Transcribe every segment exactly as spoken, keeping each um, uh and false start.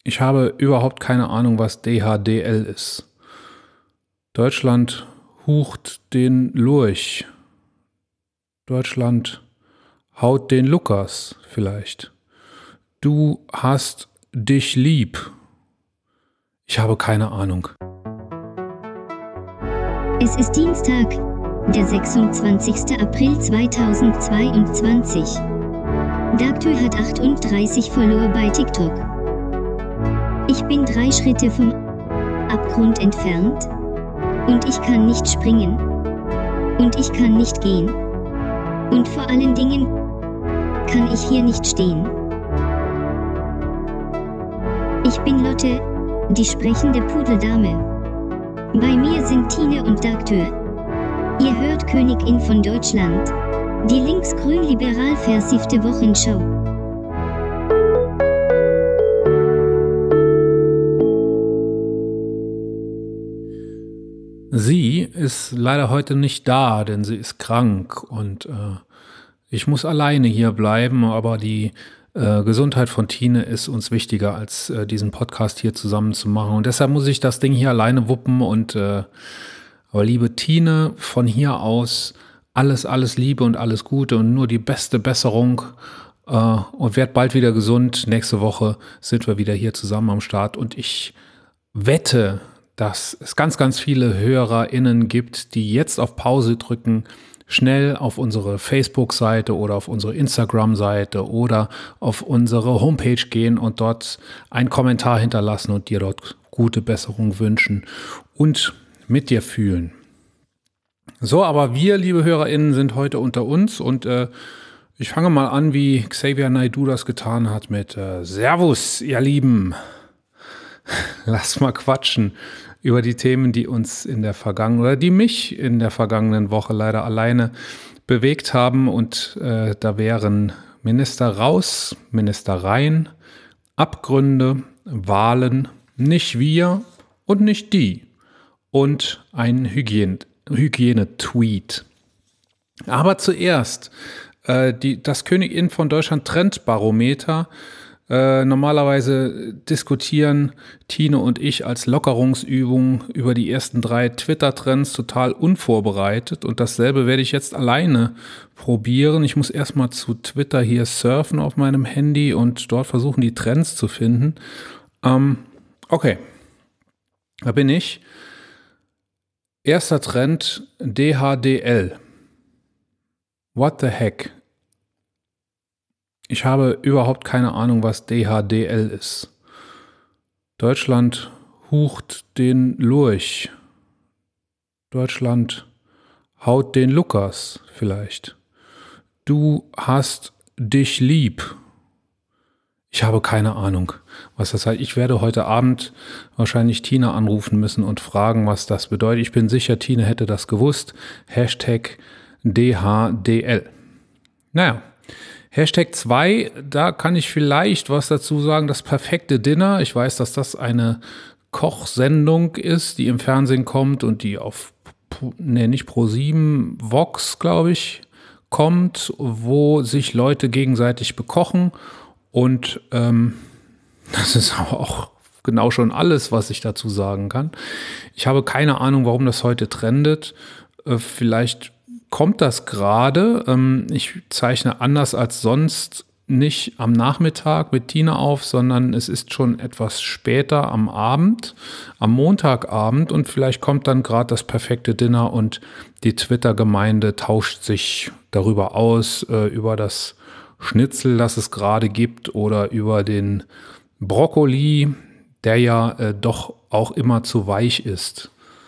Ich habe überhaupt keine Ahnung, was D H D L ist. Deutschland hucht den Lurch. Deutschland haut den Lukas vielleicht. Du hast dich lieb. Ich habe keine Ahnung. Es ist Dienstag, der sechsundzwanzigster April zweitausendzweiundzwanzig. Dagtür hat achtunddreißig Follower bei TikTok. Ich bin drei Schritte vom Abgrund entfernt. Und ich kann nicht springen. Und ich kann nicht gehen. Und vor allen Dingen kann ich hier nicht stehen. Ich bin Lotte, die sprechende Pudeldame. Bei mir sind Tine und Dagtür. Ihr hört Königin von Deutschland. Die linksgrün-liberal versiffte Wochenschau. Sie ist leider heute nicht da, denn sie ist krank und äh, ich muss alleine hier bleiben, aber die äh, Gesundheit von Tine ist uns wichtiger, als äh, diesen Podcast hier zusammen zu machen. Und deshalb muss ich das Ding hier alleine wuppen. Und äh, aber liebe Tine, von hier aus alles, alles Liebe und alles Gute und nur die beste Besserung. Äh, und werd bald wieder gesund. Nächste Woche sind wir wieder hier zusammen am Start. Und ich wette, dass es ganz, ganz viele HörerInnen gibt, die jetzt auf Pause drücken, schnell auf unsere Facebook-Seite oder auf unsere Instagram-Seite oder auf unsere Homepage gehen und dort einen Kommentar hinterlassen und dir dort gute Besserung wünschen und mit dir fühlen. So, aber wir, liebe HörerInnen, sind heute unter uns und äh, ich fange mal an, wie Xavier Naidoo das getan hat mit äh, Servus, ihr Lieben. Lass mal quatschen über die Themen, die uns in der vergangenen oder die mich in der vergangenen Woche leider alleine bewegt haben. Und äh, da wären Minister raus, Minister rein, Abgründe, Wahlen, nicht wir und nicht die und ein Hygiene, Hygiene-Tweet. Aber zuerst äh, die, das Königin von Deutschland Trendbarometer. Äh, normalerweise diskutieren Tine und ich als Lockerungsübung über die ersten drei Twitter-Trends total unvorbereitet und dasselbe werde ich jetzt alleine probieren. Ich muss erstmal zu Twitter hier surfen auf meinem Handy und dort versuchen, die Trends zu finden. Ähm, okay, da bin ich. Erster Trend, D H D L. What the heck? Ich habe überhaupt keine Ahnung, was D H D L ist. Deutschland hucht den Lurch. Deutschland haut den Lukas vielleicht. Du hast dich lieb. Ich habe keine Ahnung, was das heißt. Ich werde heute Abend wahrscheinlich Tine anrufen müssen und fragen, was das bedeutet. Ich bin sicher, Tine hätte das gewusst. Hashtag D H D L. Naja. Hashtag zwei, da kann ich vielleicht was dazu sagen, das perfekte Dinner. Ich weiß, dass das eine Kochsendung ist, die im Fernsehen kommt und die auf, ne, nicht ProSieben, Vox, glaube ich, kommt, wo sich Leute gegenseitig bekochen. Und ähm, das ist aber auch genau schon alles, was ich dazu sagen kann. Ich habe keine Ahnung, warum das heute trendet. Äh, vielleicht kommt das gerade. Ich zeichne anders als sonst nicht am Nachmittag mit Tine auf, sondern es ist schon etwas später am Abend, am Montagabend und vielleicht kommt dann gerade das perfekte Dinner und die Twitter-Gemeinde tauscht sich darüber aus, über das Schnitzel, das es gerade gibt oder über den Brokkoli, der ja doch auch immer zu weich ist.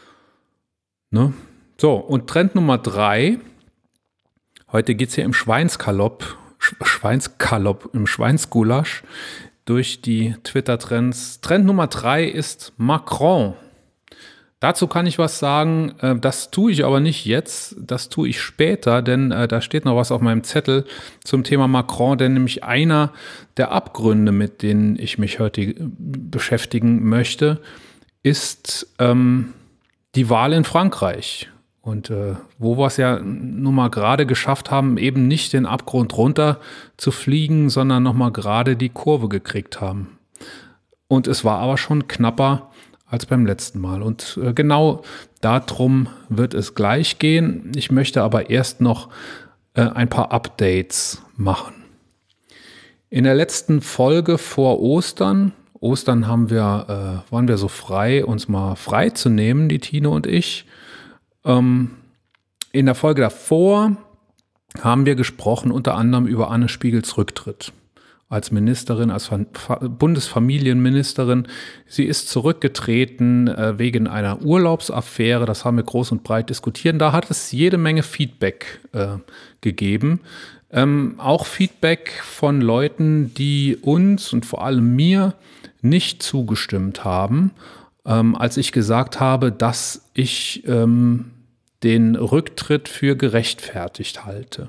Ne? So, und Trend Nummer drei, heute geht es hier im Schweinskalopp, Schweinskalopp, im Schweinsgulasch durch die Twitter-Trends. Trend Nummer drei ist Macron. Dazu kann ich was sagen, das tue ich aber nicht jetzt, das tue ich später, denn da steht noch was auf meinem Zettel zum Thema Macron, denn nämlich einer der Abgründe, mit denen ich mich heute beschäftigen möchte, ist ähm, die Wahl in Frankreich. Und äh, wo wir es ja nun mal gerade geschafft haben, eben nicht den Abgrund runter zu fliegen, sondern nochmal gerade die Kurve gekriegt haben. Und es war aber schon knapper als beim letzten Mal. Und äh, genau darum wird es gleich gehen. Ich möchte aber erst noch äh, ein paar Updates machen. In der letzten Folge vor Ostern, Ostern haben wir, äh, waren wir so frei, uns mal frei zu nehmen, die Tine und ich. Ähm, in der Folge davor haben wir gesprochen unter anderem über Anne Spiegels Rücktritt als Ministerin, als Bundesfamilienministerin. Sie ist zurückgetreten äh, wegen einer Urlaubsaffäre. Das haben wir groß und breit diskutiert. Da hat es jede Menge Feedback äh, gegeben. Ähm, auch Feedback von Leuten, die uns und vor allem mir nicht zugestimmt haben, ähm, als ich gesagt habe, dass ich ähm, den Rücktritt für gerechtfertigt halte.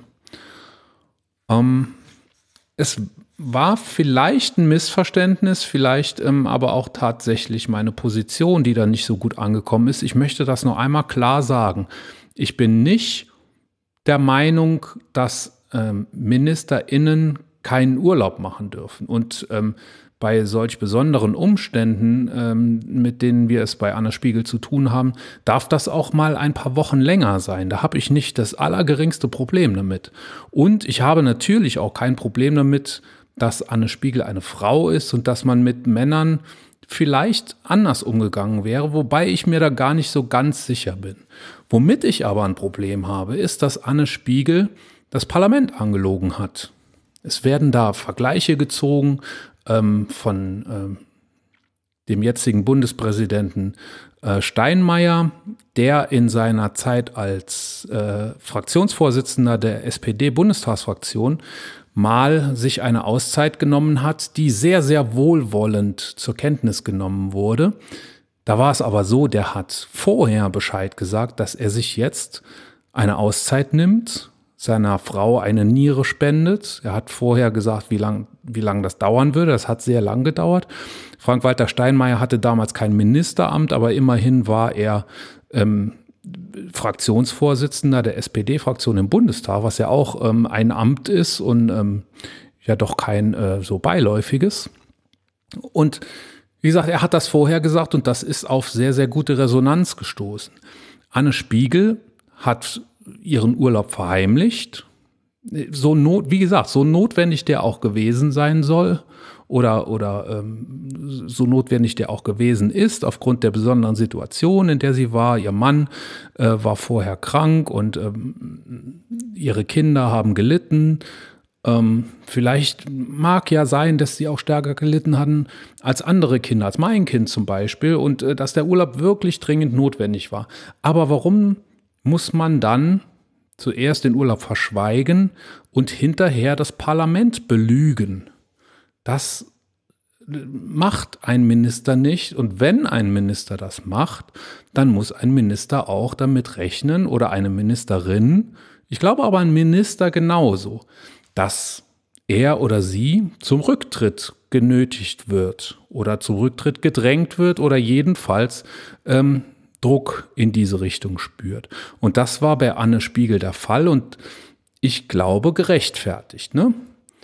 Ähm, es war vielleicht ein Missverständnis, vielleicht ähm, aber auch tatsächlich meine Position, die da nicht so gut angekommen ist. Ich möchte das noch einmal klar sagen. Ich bin nicht der Meinung, dass ähm, MinisterInnen keinen Urlaub machen dürfen. Und ähm, bei solch besonderen Umständen, ähm, mit denen wir es bei Anne Spiegel zu tun haben, darf das auch mal ein paar Wochen länger sein. Da habe ich nicht das allergeringste Problem damit. Und ich habe natürlich auch kein Problem damit, dass Anne Spiegel eine Frau ist und dass man mit Männern vielleicht anders umgegangen wäre, wobei ich mir da gar nicht so ganz sicher bin. Womit ich aber ein Problem habe, ist, dass Anne Spiegel das Parlament angelogen hat. Es werden da Vergleiche gezogen ähm, von ähm, dem jetzigen Bundespräsidenten äh, Steinmeier, der in seiner Zeit als äh, Fraktionsvorsitzender der S P D-Bundestagsfraktion mal sich eine Auszeit genommen hat, die sehr, sehr wohlwollend zur Kenntnis genommen wurde. Da war es aber so, der hat vorher Bescheid gesagt, dass er sich jetzt eine Auszeit nimmt, seiner Frau eine Niere spendet. Er hat vorher gesagt, wie lang, wie lang das dauern würde. Das hat sehr lang gedauert. Frank-Walter Steinmeier hatte damals kein Ministeramt, aber immerhin war er ähm, Fraktionsvorsitzender der S P D-Fraktion im Bundestag, was ja auch ähm, ein Amt ist und ähm, ja doch kein äh, so beiläufiges. Und wie gesagt, er hat das vorher gesagt und das ist auf sehr, sehr gute Resonanz gestoßen. Anne Spiegel hat ihren Urlaub verheimlicht. So not, wie gesagt, so notwendig der auch gewesen sein soll oder, oder ähm, so notwendig der auch gewesen ist, aufgrund der besonderen Situation, in der sie war. Ihr Mann äh, war vorher krank und ähm, ihre Kinder haben gelitten. Ähm, vielleicht mag ja sein, dass sie auch stärker gelitten hatten als andere Kinder, als mein Kind zum Beispiel, und äh, dass der Urlaub wirklich dringend notwendig war. Aber warum muss man dann zuerst den Urlaub verschweigen und hinterher das Parlament belügen? Das macht ein Minister nicht. Und wenn ein Minister das macht, dann muss ein Minister auch damit rechnen oder eine Ministerin, ich glaube aber ein Minister genauso, dass er oder sie zum Rücktritt genötigt wird oder zum Rücktritt gedrängt wird oder jedenfalls ähm, Druck in diese Richtung spürt. Und das war bei Anne Spiegel der Fall und ich glaube gerechtfertigt. Ne?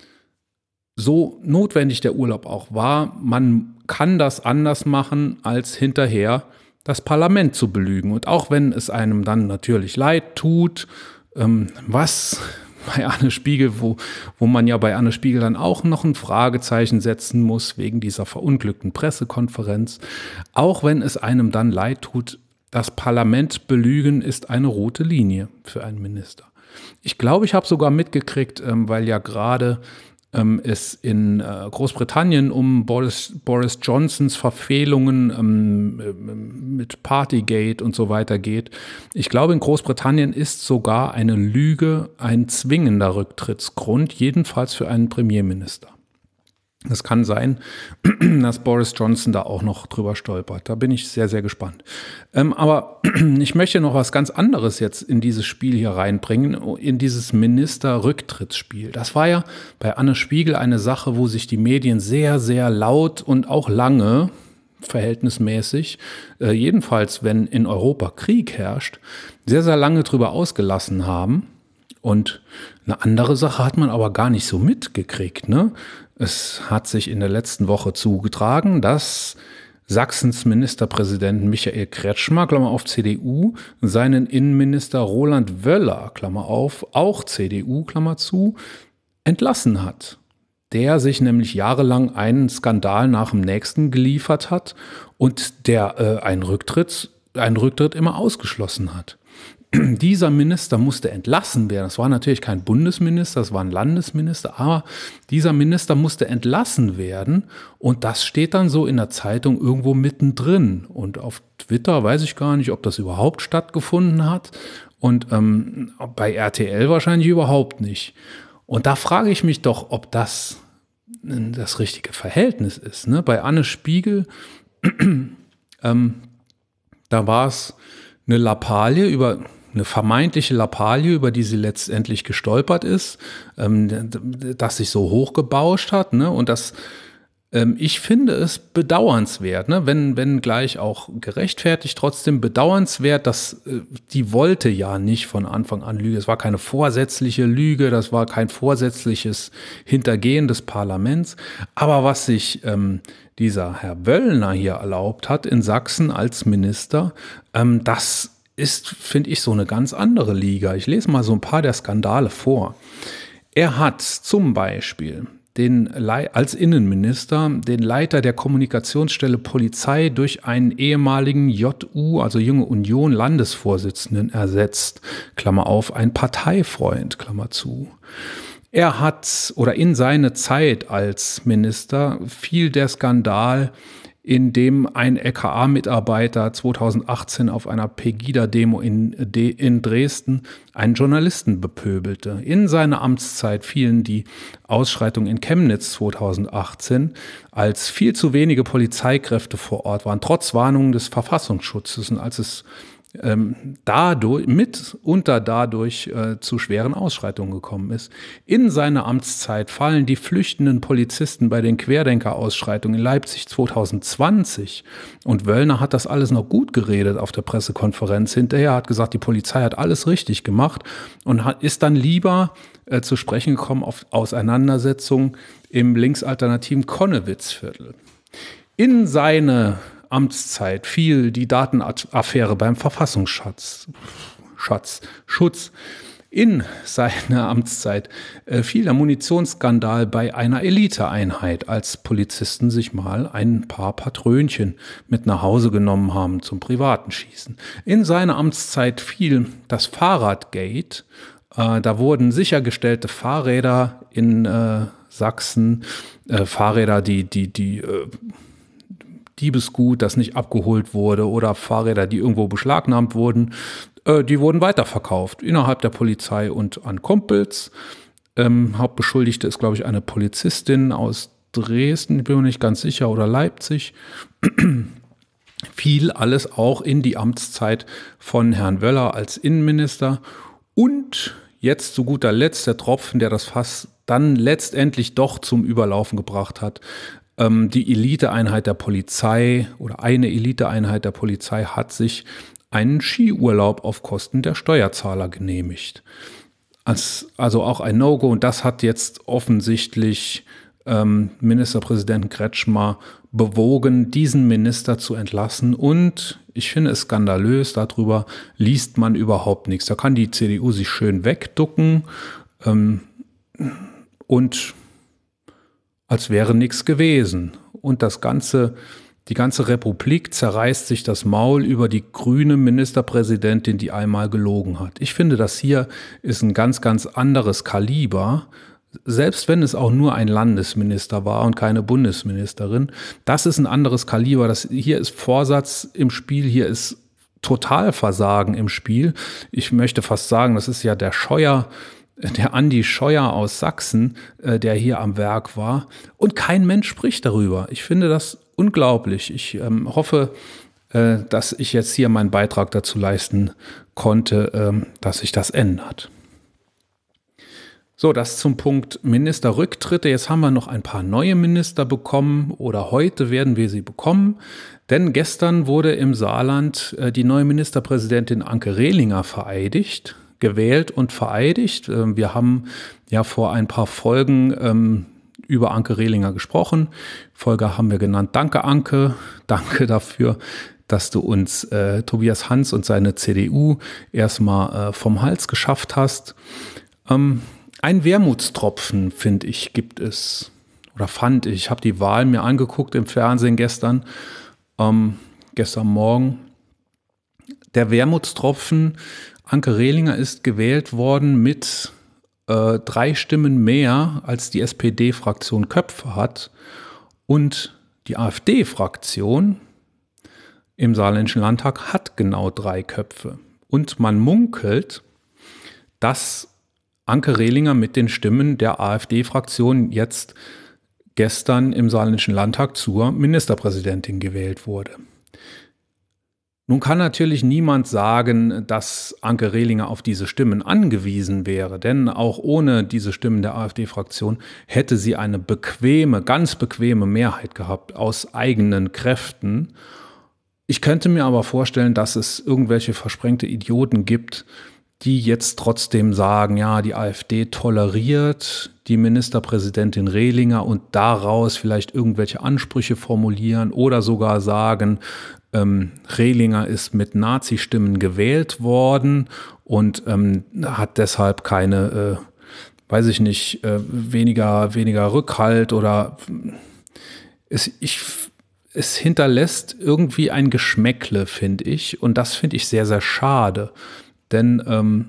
So notwendig der Urlaub auch war, man kann das anders machen, als hinterher das Parlament zu belügen. Und auch wenn es einem dann natürlich leid tut, ähm, was bei Anne Spiegel, wo, wo man ja bei Anne Spiegel dann auch noch ein Fragezeichen setzen muss wegen dieser verunglückten Pressekonferenz, auch wenn es einem dann leid tut, das Parlament belügen ist eine rote Linie für einen Minister. Ich glaube, ich habe sogar mitgekriegt, ähm, weil ja gerade ähm, es in äh, Großbritannien um Boris, Boris Johnsons Verfehlungen ähm, mit Partygate und so weiter geht. Ich glaube, in Großbritannien ist sogar eine Lüge ein zwingender Rücktrittsgrund, jedenfalls für einen Premierminister. Es kann sein, dass Boris Johnson da auch noch drüber stolpert. Da bin ich sehr, sehr gespannt. Ähm, aber ich möchte noch was ganz anderes jetzt in dieses Spiel hier reinbringen, in dieses Minister-Rücktrittsspiel. Das war ja bei Anne Spiegel eine Sache, wo sich die Medien sehr, sehr laut und auch lange, verhältnismäßig, äh, jedenfalls wenn in Europa Krieg herrscht, sehr, sehr lange drüber ausgelassen haben. Und eine andere Sache hat man aber gar nicht so mitgekriegt, ne? Es hat sich in der letzten Woche zugetragen, dass Sachsens Ministerpräsident Michael Kretschmer, Klammer auf C D U, seinen Innenminister Roland Wöller, Klammer auf, auch C D U, Klammer zu, entlassen hat. Der sich nämlich jahrelang einen Skandal nach dem nächsten geliefert hat und der äh, einen Rücktritt, einen Rücktritt immer ausgeschlossen hat. Dieser Minister musste entlassen werden. Das war natürlich kein Bundesminister, das war ein Landesminister, aber dieser Minister musste entlassen werden und das steht dann so in der Zeitung irgendwo mittendrin. Und auf Twitter weiß ich gar nicht, ob das überhaupt stattgefunden hat und ähm, bei R T L wahrscheinlich überhaupt nicht. Und da frage ich mich doch, ob das das richtige Verhältnis ist. Ne? Bei Anne Spiegel, ähm, da war es eine Lappalie über eine vermeintliche Lappalie, über die sie letztendlich gestolpert ist, ähm, dass sich so hochgebauscht hat, ne? Und das, ähm, ich finde es bedauernswert, ne? Wenn, wenn gleich auch gerechtfertigt, trotzdem bedauernswert, dass äh, die wollte ja nicht von Anfang an lügen. Es war keine vorsätzliche Lüge, das war kein vorsätzliches Hintergehen des Parlaments. Aber was sich ähm, dieser Herr Wöllner hier erlaubt hat in Sachsen als Minister, ähm, das ist, finde ich, so eine ganz andere Liga. Ich lese mal so ein paar der Skandale vor. Er hat zum Beispiel den, als Innenminister den Leiter der Kommunikationsstelle Polizei durch einen ehemaligen J U, also Junge Union Landesvorsitzenden ersetzt, Klammer auf, ein Parteifreund, Klammer zu. Er hat, oder in seine Zeit als Minister fiel der Skandal, in dem ein L K A-Mitarbeiter zweitausendachtzehn auf einer Pegida-Demo in, in Dresden einen Journalisten bepöbelte. In seine Amtszeit fielen die Ausschreitungen in Chemnitz zweitausendachtzehn, als viel zu wenige Polizeikräfte vor Ort waren, trotz Warnungen des Verfassungsschutzes und als es Ähm, dadurch, mitunter dadurch äh, zu schweren Ausschreitungen gekommen ist. In seiner Amtszeit fallen die flüchtenden Polizisten bei den Querdenker-Ausschreitungen in Leipzig zweitausendzwanzig. Und Wöllner hat das alles noch gut geredet auf der Pressekonferenz hinterher, hat gesagt, die Polizei hat alles richtig gemacht und hat, ist dann lieber äh, zu sprechen gekommen auf Auseinandersetzungen im linksalternativen Konnewitzviertel. In seine Amtszeit fiel die Datenaffäre beim Verfassungsschutz. Schatz, Schutz. In seiner Amtszeit äh, fiel der Munitionsskandal bei einer Eliteeinheit, als Polizisten sich mal ein paar Patrönchen mit nach Hause genommen haben zum privaten Schießen. In seiner Amtszeit fiel das Fahrradgate. Äh, da wurden sichergestellte Fahrräder in äh, Sachsen, äh, Fahrräder, die, die, die äh, Diebesgut, das nicht abgeholt wurde oder Fahrräder, die irgendwo beschlagnahmt wurden, äh, die wurden weiterverkauft innerhalb der Polizei und an Kumpels. Ähm, Hauptbeschuldigte ist, glaube ich, eine Polizistin aus Dresden, ich bin mir nicht ganz sicher, oder Leipzig. Fiel alles auch in die Amtszeit von Herrn Wöller als Innenminister. Und jetzt zu guter Letzt der Tropfen, der das Fass dann letztendlich doch zum Überlaufen gebracht hat. Die Eliteeinheit der Polizei oder eine Eliteeinheit der Polizei hat sich einen Skiurlaub auf Kosten der Steuerzahler genehmigt. Also auch ein No-Go, und das hat jetzt offensichtlich ähm, Ministerpräsidenten Kretschmer bewogen, diesen Minister zu entlassen, und ich finde es skandalös, darüber liest man überhaupt nichts. Da kann die C D U sich schön wegducken ähm, und als wäre nichts gewesen. Und das ganze, die ganze Republik zerreißt sich das Maul über die grüne Ministerpräsidentin, die einmal gelogen hat. Ich finde, das hier ist ein ganz, ganz anderes Kaliber, selbst wenn es auch nur ein Landesminister war und keine Bundesministerin. Das ist ein anderes Kaliber. Das, hier ist Vorsatz im Spiel, hier ist Totalversagen im Spiel. Ich möchte fast sagen, das ist ja der Scheuer, der Andi Scheuer aus Sachsen, äh, der hier am Werk war. Und kein Mensch spricht darüber. Ich finde das unglaublich. Ich ähm, hoffe, äh, dass ich jetzt hier meinen Beitrag dazu leisten konnte, ähm, dass sich das ändert. So, das zum Punkt Ministerrücktritte. Jetzt haben wir noch ein paar neue Minister bekommen, oder heute werden wir sie bekommen. Denn gestern wurde im Saarland äh, die neue Ministerpräsidentin Anke Rehlinger vereidigt. gewählt und vereidigt. Wir haben ja vor ein paar Folgen ähm, über Anke Rehlinger gesprochen. Folge haben wir genannt Danke Anke, danke dafür, dass du uns äh, Tobias Hans und seine C D U erstmal äh, vom Hals geschafft hast. Ähm, ein Wermutstropfen, finde ich, gibt es, oder fand ich, ich habe die Wahl mir angeguckt im Fernsehen gestern, ähm, gestern Morgen. Der Wermutstropfen, Anke Rehlinger ist gewählt worden mit äh, drei Stimmen mehr, als die S P D-Fraktion Köpfe hat. Und die AfD-Fraktion im Saarländischen Landtag hat genau drei Köpfe. Und man munkelt, dass Anke Rehlinger mit den Stimmen der AfD-Fraktion jetzt gestern im Saarländischen Landtag zur Ministerpräsidentin gewählt wurde. Nun kann natürlich niemand sagen, dass Anke Rehlinger auf diese Stimmen angewiesen wäre, denn auch ohne diese Stimmen der AfD-Fraktion hätte sie eine bequeme, ganz bequeme Mehrheit gehabt aus eigenen Kräften. Ich könnte mir aber vorstellen, dass es irgendwelche versprengte Idioten gibt, die jetzt trotzdem sagen, ja, die AfD toleriert die Ministerpräsidentin Rehlinger und daraus vielleicht irgendwelche Ansprüche formulieren oder sogar sagen, ähm, Rehlinger ist mit Nazi-Stimmen gewählt worden und ähm, hat deshalb keine, äh, weiß ich nicht, äh, weniger, weniger Rückhalt oder es, ich, es hinterlässt irgendwie ein Geschmäckle, finde ich, und das finde ich sehr, sehr schade. Denn ähm,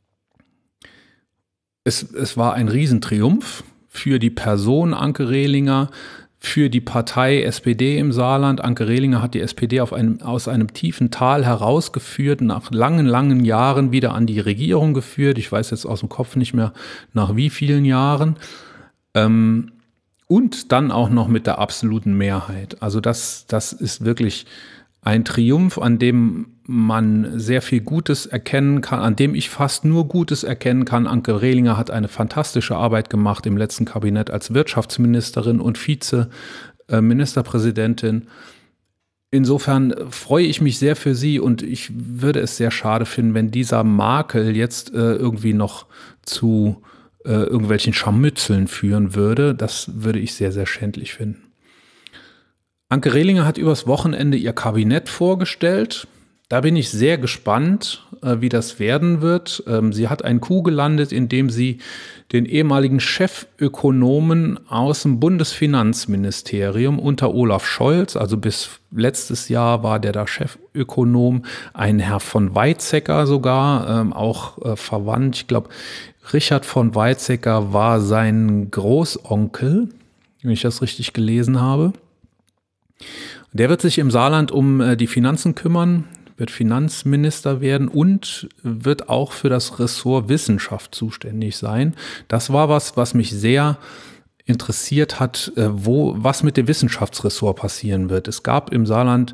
es, es war ein Riesentriumph für die Person Anke Rehlinger, für die Partei S P D im Saarland. Anke Rehlinger hat die S P D auf einem, aus einem tiefen Tal herausgeführt, nach langen, langen Jahren wieder an die Regierung geführt. Ich weiß jetzt aus dem Kopf nicht mehr, nach wie vielen Jahren. Ähm, und dann auch noch mit der absoluten Mehrheit. Also das, das ist wirklich ein Triumph, an dem man sehr viel Gutes erkennen kann, an dem ich fast nur Gutes erkennen kann. Anke Rehlinger hat eine fantastische Arbeit gemacht im letzten Kabinett als Wirtschaftsministerin und Vize-Ministerpräsidentin. Insofern freue ich mich sehr für sie und ich würde es sehr schade finden, wenn dieser Makel jetzt äh, irgendwie noch zu äh, irgendwelchen Scharmützeln führen würde. Das würde ich sehr, sehr schändlich finden. Anke Rehlinger hat übers Wochenende ihr Kabinett vorgestellt. Da bin ich sehr gespannt, äh, wie das werden wird. Ähm, sie hat einen Coup gelandet, indem sie den ehemaligen Chefökonomen aus dem Bundesfinanzministerium unter Olaf Scholz, also bis letztes Jahr war der da Chefökonom, ein Herr von Weizsäcker sogar, ähm, auch äh, verwandt. Ich glaube, Richard von Weizsäcker war sein Großonkel, wenn ich das richtig gelesen habe. Der wird sich im Saarland um äh, die Finanzen kümmern, wird Finanzminister werden und wird auch für das Ressort Wissenschaft zuständig sein. Das war was, was mich sehr interessiert hat, äh, wo, was mit dem Wissenschaftsressort passieren wird. Es gab im Saarland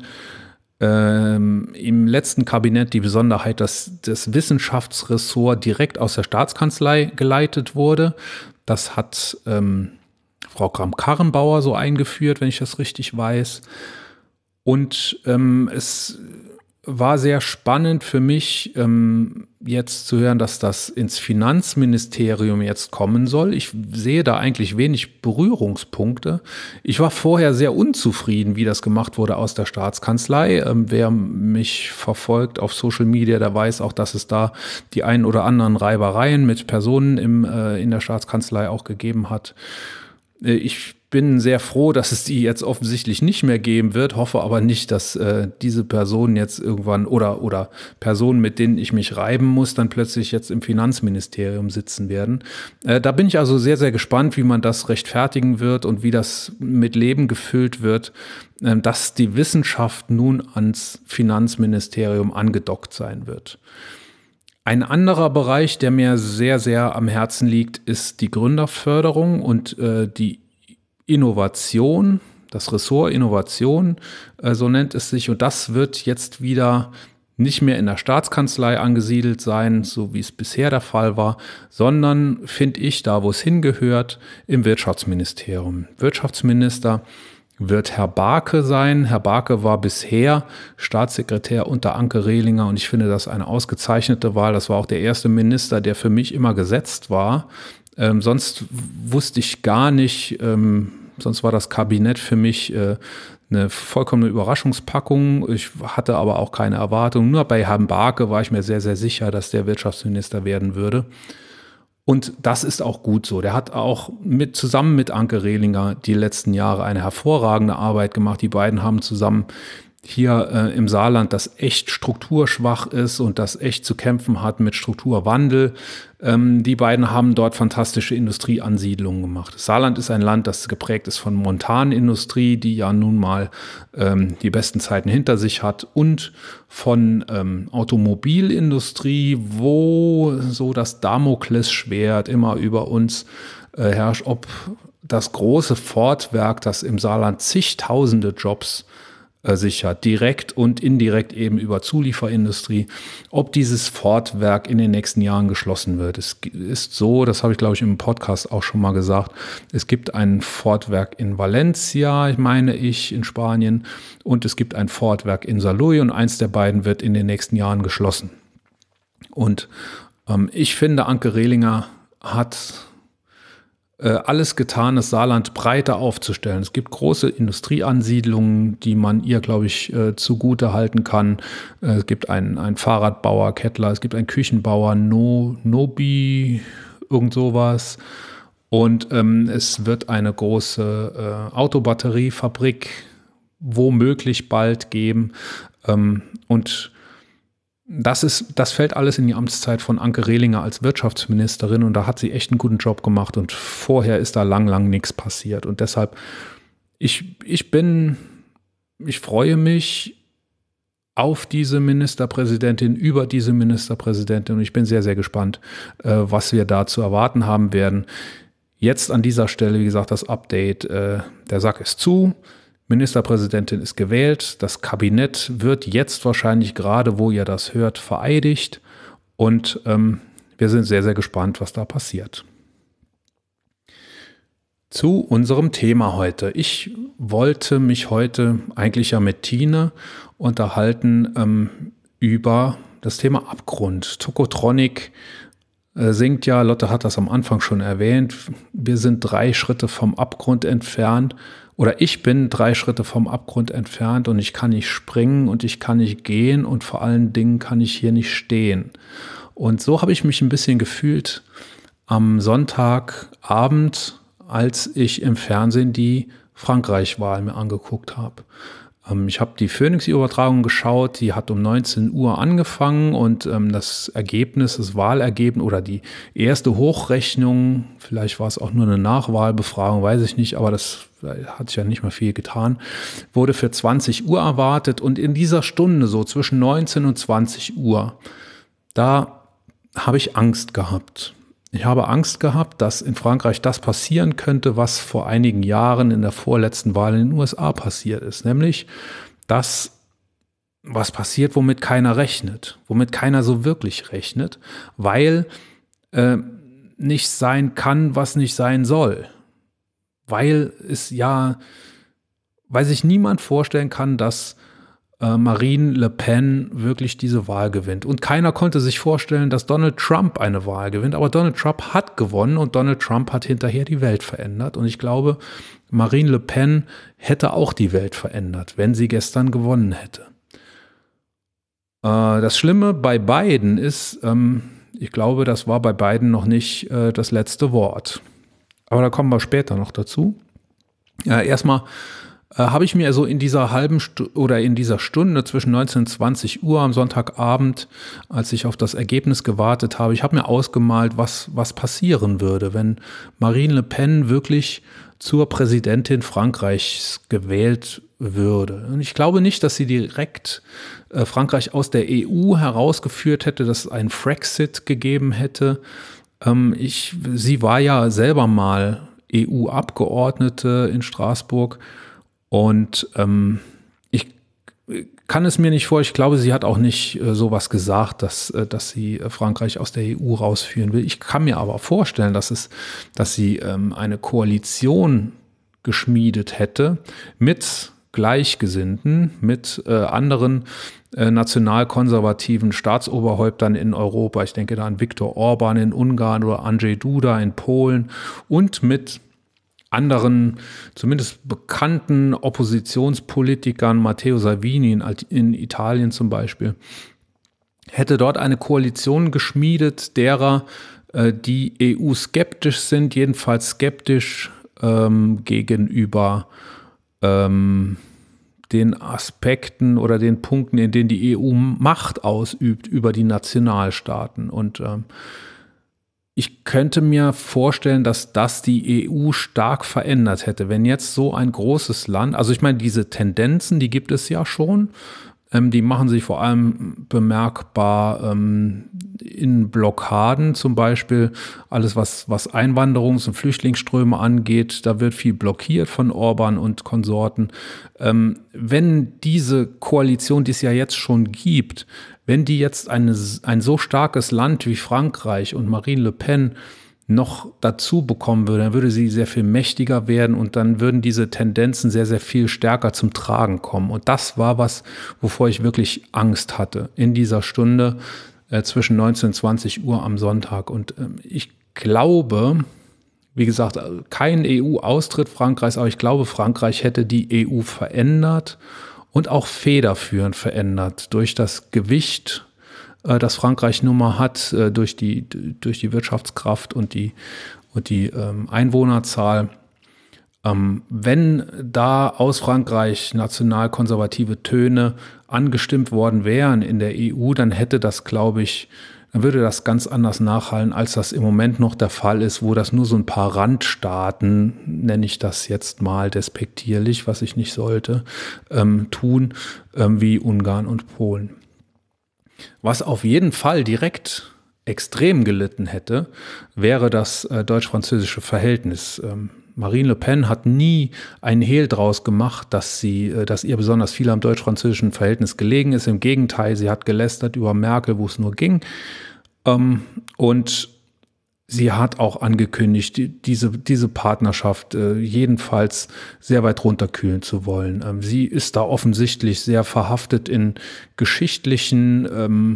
ähm, im letzten Kabinett die Besonderheit, dass das Wissenschaftsressort direkt aus der Staatskanzlei geleitet wurde. Das hat ähm, Frau Kramp-Karrenbauer so eingeführt, wenn ich das richtig weiß. Und ähm, es war sehr spannend für mich, ähm, jetzt zu hören, dass das ins Finanzministerium jetzt kommen soll. Ich sehe da eigentlich wenig Berührungspunkte. Ich war vorher sehr unzufrieden, wie das gemacht wurde aus der Staatskanzlei. Ähm, wer mich verfolgt auf Social Media, der weiß auch, dass es da die ein oder anderen Reibereien mit Personen im, äh, in der Staatskanzlei auch gegeben hat. Äh, ich bin sehr froh, dass es die jetzt offensichtlich nicht mehr geben wird, hoffe aber nicht, dass äh, diese Personen jetzt irgendwann oder, oder Personen, mit denen ich mich reiben muss, dann plötzlich jetzt im Finanzministerium sitzen werden. Äh, da bin ich also sehr, sehr gespannt, wie man das rechtfertigen wird und wie das mit Leben gefüllt wird, äh, dass die Wissenschaft nun ans Finanzministerium angedockt sein wird. Ein anderer Bereich, der mir sehr, sehr am Herzen liegt, ist die Gründerförderung und äh, die Innovation, das Ressort Innovation, äh, so nennt es sich. Und das wird jetzt wieder nicht mehr in der Staatskanzlei angesiedelt sein, so wie es bisher der Fall war, sondern, finde ich, da wo es hingehört, im Wirtschaftsministerium. Wirtschaftsminister wird Herr Barke sein. Herr Barke war bisher Staatssekretär unter Anke Rehlinger und ich finde das eine ausgezeichnete Wahl. Das war auch der erste Minister, der für mich immer gesetzt war. Ähm, sonst wusste ich gar nicht, ähm, sonst war das Kabinett für mich äh, eine vollkommene Überraschungspackung. Ich hatte aber auch keine Erwartung. Nur bei Herrn Barke war ich mir sehr, sehr sicher, dass der Wirtschaftsminister werden würde. Und das ist auch gut so. Der hat auch mit, zusammen mit Anke Rehlinger die letzten Jahre eine hervorragende Arbeit gemacht. Die beiden haben zusammen hier äh, im Saarland, das echt strukturschwach ist und das echt zu kämpfen hat mit Strukturwandel. Ähm, die beiden haben dort fantastische Industrieansiedlungen gemacht. Das Saarland ist ein Land, das geprägt ist von Montanindustrie, die ja nun mal ähm, die besten Zeiten hinter sich hat, und von ähm, Automobilindustrie, wo so das Damoklesschwert immer über uns äh, herrscht, ob das große Ford-Werk, das im Saarland zigtausende Jobs sichert, direkt und indirekt eben über Zulieferindustrie, ob dieses Ford-Werk in den nächsten Jahren geschlossen wird. Es ist so, das habe ich glaube ich im Podcast auch schon mal gesagt, es gibt ein Ford-Werk in Valencia, ich meine ich, in Spanien, und es gibt ein Ford-Werk in Saarlouis und eins der beiden wird in den nächsten Jahren geschlossen. Und ähm, ich finde, Anke Rehlinger hat alles getan, das Saarland breiter aufzustellen. Es gibt große Industrieansiedlungen, die man ihr, glaube ich, zugute halten kann. Es gibt einen, einen Fahrradbauer, Kettler, es gibt einen Küchenbauer, no, Nobi, irgend sowas. Und ähm, es wird eine große äh, Autobatteriefabrik womöglich bald geben. Ähm, und Das ist, das fällt alles in die Amtszeit von Anke Rehlinger als Wirtschaftsministerin und da hat sie echt einen guten Job gemacht und vorher ist da lang, lang nichts passiert. Und deshalb, ich, ich bin, ich freue mich auf diese Ministerpräsidentin, über diese Ministerpräsidentin und ich bin sehr, sehr gespannt, äh, was wir da zu erwarten haben werden. Jetzt an dieser Stelle, wie gesagt, das Update, äh, der Sack ist zu. Ministerpräsidentin ist gewählt, das Kabinett wird jetzt wahrscheinlich gerade, wo ihr das hört, vereidigt und ähm, wir sind sehr, sehr gespannt, was da passiert. Zu unserem Thema heute. Ich wollte mich heute eigentlich ja mit Tine unterhalten ähm, über das Thema Abgrund. Tokotronic äh, singt ja, Lotte hat das am Anfang schon erwähnt, wir sind drei Schritte vom Abgrund entfernt. Oder ich bin drei Schritte vom Abgrund entfernt und ich kann nicht springen und ich kann nicht gehen und vor allen Dingen kann ich hier nicht stehen. Und so habe ich mich ein bisschen gefühlt am Sonntagabend, als ich im Fernsehen die Frankreich-Wahl mir angeguckt habe. Ähm, ich habe die Phoenix-Übertragung geschaut, die hat um neunzehn Uhr angefangen und ähm, das Ergebnis, das Wahlergebnis oder die erste Hochrechnung, vielleicht war es auch nur eine Nachwahlbefragung, weiß ich nicht, aber das hat sich ja nicht mehr viel getan, wurde für zwanzig Uhr erwartet und in dieser Stunde, so zwischen neunzehn und zwanzig Uhr, da habe ich Angst gehabt. Ich habe Angst gehabt, dass in Frankreich das passieren könnte, was vor einigen Jahren in der vorletzten Wahl in den U S A passiert ist, nämlich das, was passiert, womit keiner rechnet, womit keiner so wirklich rechnet, weil äh, nicht sein kann, was nicht sein soll. Weil es ja, weil sich niemand vorstellen kann, dass äh, Marine Le Pen wirklich diese Wahl gewinnt. Und keiner konnte sich vorstellen, dass Donald Trump eine Wahl gewinnt. Aber Donald Trump hat gewonnen und Donald Trump hat hinterher die Welt verändert. Und ich glaube, Marine Le Pen hätte auch die Welt verändert, wenn sie gestern gewonnen hätte. Äh, das Schlimme bei beiden ist, ähm, ich glaube, das war bei beiden noch nicht äh, das letzte Wort. Aber da kommen wir später noch dazu. Ja, erstmal äh, habe ich mir so in dieser halben Stu- oder in dieser Stunde zwischen neunzehn und zwanzig Uhr am Sonntagabend, als ich auf das Ergebnis gewartet habe, ich habe mir ausgemalt, was, was passieren würde, wenn Marine Le Pen wirklich zur Präsidentin Frankreichs gewählt würde. Und ich glaube nicht, dass sie direkt äh, Frankreich aus der E U herausgeführt hätte, dass es einen Frexit gegeben hätte. Ich, sie war ja selber mal E U-Abgeordnete in Straßburg und ähm, ich kann es mir nicht vor, ich glaube, sie hat auch nicht äh, sowas gesagt, dass, äh, dass sie Frankreich aus der E U rausführen will. Ich kann mir aber vorstellen, dass, es, dass sie ähm, eine Koalition geschmiedet hätte mit Gleichgesinnten, mit äh, anderen äh, nationalkonservativen Staatsoberhäuptern in Europa. Ich denke da an Viktor Orban in Ungarn oder Andrzej Duda in Polen und mit anderen, zumindest bekannten Oppositionspolitikern, Matteo Salvini in, in Italien zum Beispiel, hätte dort eine Koalition geschmiedet, derer, äh, die E U-skeptisch sind, jedenfalls skeptisch ähm, gegenüber ähm, den Aspekten oder den Punkten, in denen die E U Macht ausübt über die Nationalstaaten. Und ähm, ich könnte mir vorstellen, dass das die E U stark verändert hätte, wenn jetzt so ein großes Land, also ich meine, diese Tendenzen, die gibt es ja schon, ähm, die machen sich vor allem bemerkbar ähm, in Blockaden, zum Beispiel alles, was, was Einwanderungs- und Flüchtlingsströme angeht, da wird viel blockiert von Orban und Konsorten. Ähm, wenn diese Koalition, die es ja jetzt schon gibt, wenn die jetzt eine, ein so starkes Land wie Frankreich und Marine Le Pen noch dazu bekommen würde, dann würde sie sehr viel mächtiger werden und dann würden diese Tendenzen sehr, sehr viel stärker zum Tragen kommen. Und das war was, wovor ich wirklich Angst hatte in dieser Stunde äh, zwischen neunzehn und zwanzig Uhr am Sonntag. Und äh, ich glaube, wie gesagt, kein E U-Austritt Frankreichs, aber ich glaube, Frankreich hätte die E U verändert und auch federführend verändert durch das Gewicht, äh, das Frankreich nun mal hat, äh, durch die, durch die Wirtschaftskraft und die, und die ähm, Einwohnerzahl. Ähm, wenn da aus Frankreich nationalkonservative Töne angestimmt worden wären in der E U, dann hätte das, glaube ich, dann würde das ganz anders nachhallen, als das im Moment noch der Fall ist, wo das nur so ein paar Randstaaten, nenne ich das jetzt mal despektierlich, was ich nicht sollte, ähm, tun, ähm, wie Ungarn und Polen. Was auf jeden Fall direkt extrem gelitten hätte, wäre das äh, deutsch-französische Verhältnis. Ähm, Marine Le Pen hat nie einen Hehl draus gemacht, dass sie, dass ihr besonders viel am deutsch-französischen Verhältnis gelegen ist. Im Gegenteil, sie hat gelästert über Merkel, wo es nur ging. Und sie hat auch angekündigt, diese, diese Partnerschaft jedenfalls sehr weit runterkühlen zu wollen. Sie ist da offensichtlich sehr verhaftet in geschichtlichen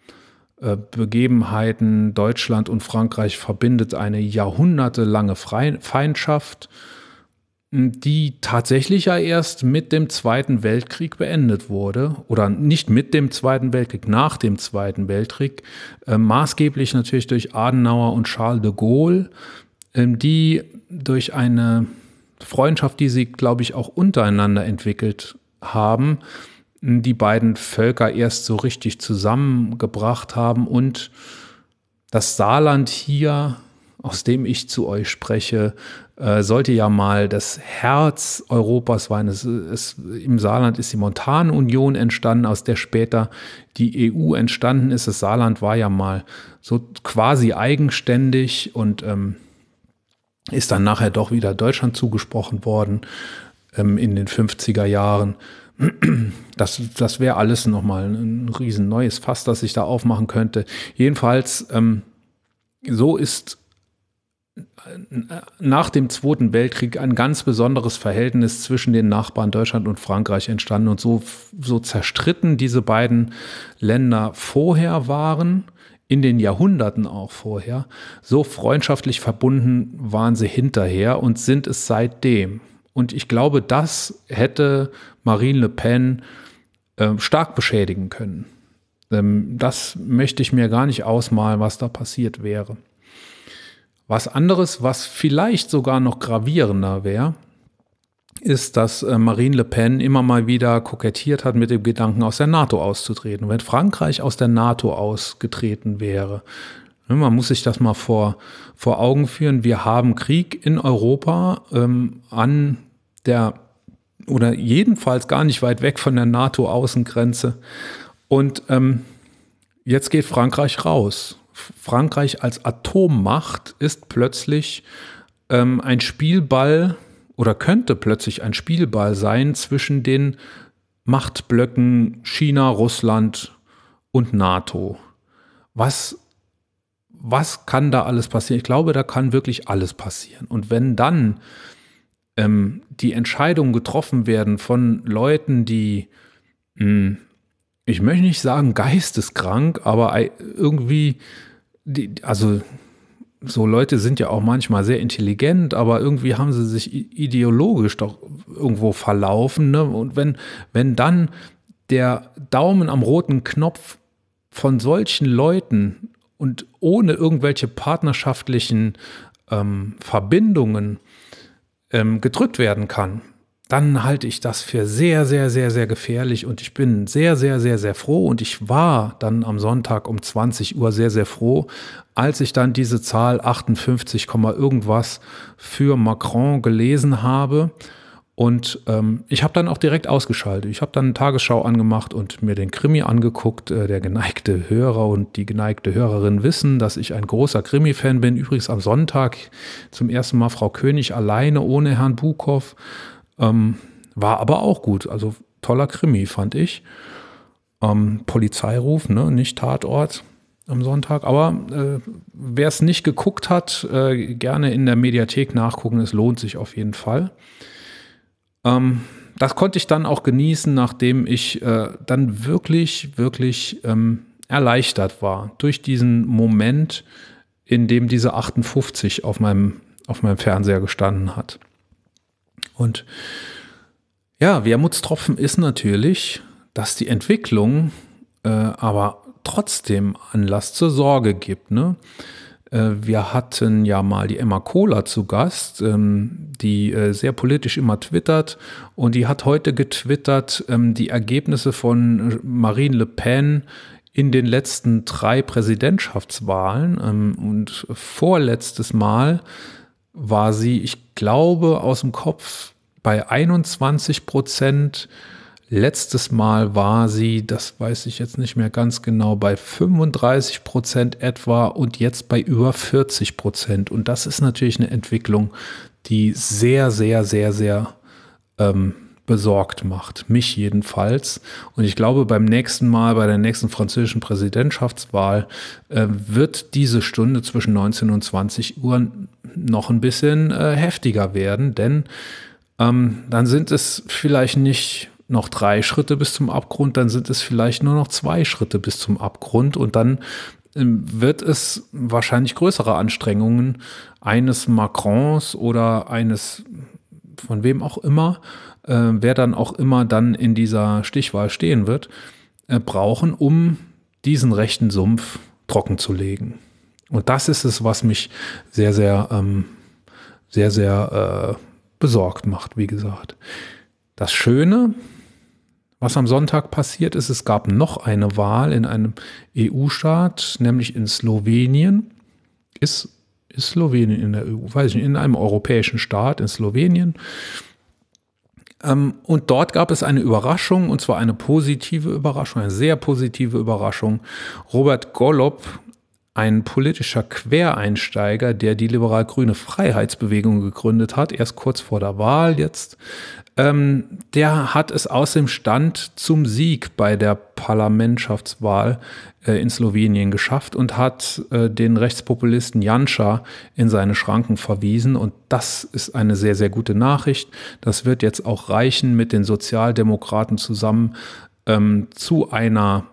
Begebenheiten. Deutschland und Frankreich verbindet eine jahrhundertelange Feindschaft, die tatsächlich ja erst mit dem Zweiten Weltkrieg beendet wurde. Oder nicht mit dem Zweiten Weltkrieg, nach dem Zweiten Weltkrieg. Äh, maßgeblich natürlich durch Adenauer und Charles de Gaulle, äh, die durch eine Freundschaft, die sie, glaube ich, auch untereinander entwickelt haben, die beiden Völker erst so richtig zusammengebracht haben und das Saarland hier, aus dem ich zu euch spreche, äh, sollte ja mal das Herz Europas sein. Es, es, im Saarland ist die Montanunion entstanden, aus der später die E U entstanden ist. Das Saarland war ja mal so quasi eigenständig und ähm, ist dann nachher doch wieder Deutschland zugesprochen worden ähm, in den fünfziger Jahren. Das, das wäre alles nochmal ein riesen neues Fass, das ich da aufmachen könnte. Jedenfalls, ähm, so ist nach dem Zweiten Weltkrieg ein ganz besonderes Verhältnis zwischen den Nachbarn Deutschland und Frankreich entstanden. Und so, so zerstritten diese beiden Länder vorher waren, in den Jahrhunderten auch vorher, so freundschaftlich verbunden waren sie hinterher und sind es seitdem. Und ich glaube, das hätte Marine Le Pen äh, stark beschädigen können. Ähm, das möchte ich mir gar nicht ausmalen, was da passiert wäre. Was anderes, was vielleicht sogar noch gravierender wäre, ist, dass äh, Marine Le Pen immer mal wieder kokettiert hat mit dem Gedanken, aus der NATO auszutreten. Und wenn Frankreich aus der NATO ausgetreten wäre, ne, man muss sich das mal vor, vor Augen führen, wir haben Krieg in Europa ähm, an der, oder jedenfalls gar nicht weit weg von der NATO-Außengrenze. Und ähm, jetzt geht Frankreich raus. Frankreich als Atommacht ist plötzlich ähm, ein Spielball oder könnte plötzlich ein Spielball sein zwischen den Machtblöcken China, Russland und NATO. Was, was kann da alles passieren? Ich glaube, da kann wirklich alles passieren. Und wenn dann ähm, die Entscheidungen getroffen werden von Leuten, die, mh, ich möchte nicht sagen geisteskrank, aber irgendwie, die, also so Leute sind ja auch manchmal sehr intelligent, aber irgendwie haben sie sich ideologisch doch irgendwo verlaufen. Ne? Und wenn, wenn dann der Daumen am roten Knopf von solchen Leuten und ohne irgendwelche partnerschaftlichen ähm, Verbindungen ähm, gedrückt werden kann, dann halte ich das für sehr, sehr, sehr, sehr gefährlich und ich bin sehr, sehr, sehr, sehr froh und ich war dann am Sonntag um zwanzig Uhr sehr, sehr froh, als ich dann diese Zahl achtundfünfzig, irgendwas für Macron gelesen habe und ähm, ich habe dann auch direkt ausgeschaltet. Ich habe dann Tagesschau angemacht und mir den Krimi angeguckt. Äh, der geneigte Hörer und die geneigte Hörerin wissen, dass ich ein großer Krimi-Fan bin. Übrigens am Sonntag zum ersten Mal Frau König alleine ohne Herrn Bukow. Ähm, war aber auch gut, also toller Krimi, fand ich. Ähm, Polizeiruf, ne? Nicht Tatort am Sonntag, aber äh, wer es nicht geguckt hat, äh, gerne in der Mediathek nachgucken, es lohnt sich auf jeden Fall. Ähm, das konnte ich dann auch genießen, nachdem ich äh, dann wirklich, wirklich ähm, erleichtert war durch diesen Moment, in dem diese achtundfünfzig auf meinem, auf meinem Fernseher gestanden hat. Und ja, Wermutstropfen ist natürlich, dass die Entwicklung äh, aber trotzdem Anlass zur Sorge gibt. Ne? Äh, wir hatten ja mal die Emma Kohler zu Gast, ähm, die äh, sehr politisch immer twittert und die hat heute getwittert, ähm, die Ergebnisse von Marine Le Pen in den letzten drei Präsidentschaftswahlen ähm, und vorletztes Mal war sie, ich glaube, aus dem Kopf bei einundzwanzig Prozent. Letztes Mal war sie, das weiß ich jetzt nicht mehr ganz genau, bei fünfunddreißig Prozent etwa und jetzt bei über vierzig Prozent. Und das ist natürlich eine Entwicklung, die sehr, sehr, sehr, sehr ähm, besorgt macht. Mich jedenfalls. Und ich glaube, beim nächsten Mal, bei der nächsten französischen Präsidentschaftswahl, äh, wird diese Stunde zwischen neunzehn und zwanzig Uhr noch ein bisschen äh, heftiger werden, denn ähm, dann sind es vielleicht nicht noch drei Schritte bis zum Abgrund, dann sind es vielleicht nur noch zwei Schritte bis zum Abgrund und dann ähm, wird es wahrscheinlich größere Anstrengungen eines Macrons oder eines von wem auch immer, äh, wer dann auch immer dann in dieser Stichwahl stehen wird, äh, brauchen, um diesen rechten Sumpf trocken zu legen. Und das ist es, was mich sehr, sehr, ähm, sehr, sehr äh, besorgt macht, wie gesagt. Das Schöne, was am Sonntag passiert ist, es gab noch eine Wahl in einem E U-Staat, nämlich in Slowenien. Ist, ist Slowenien in der E U? Weiß ich nicht, in einem europäischen Staat, in Slowenien. Ähm, und dort gab es eine Überraschung, und zwar eine positive Überraschung, eine sehr positive Überraschung. Robert Golob, ein politischer Quereinsteiger, der die liberal-grüne Freiheitsbewegung gegründet hat, erst kurz vor der Wahl jetzt, ähm, der hat es aus dem Stand zum Sieg bei der Parlamentschaftswahl äh, in Slowenien geschafft und hat äh, den Rechtspopulisten Janša in seine Schranken verwiesen. Und das ist eine sehr, sehr gute Nachricht. Das wird jetzt auch reichen, mit den Sozialdemokraten zusammen ähm, zu einer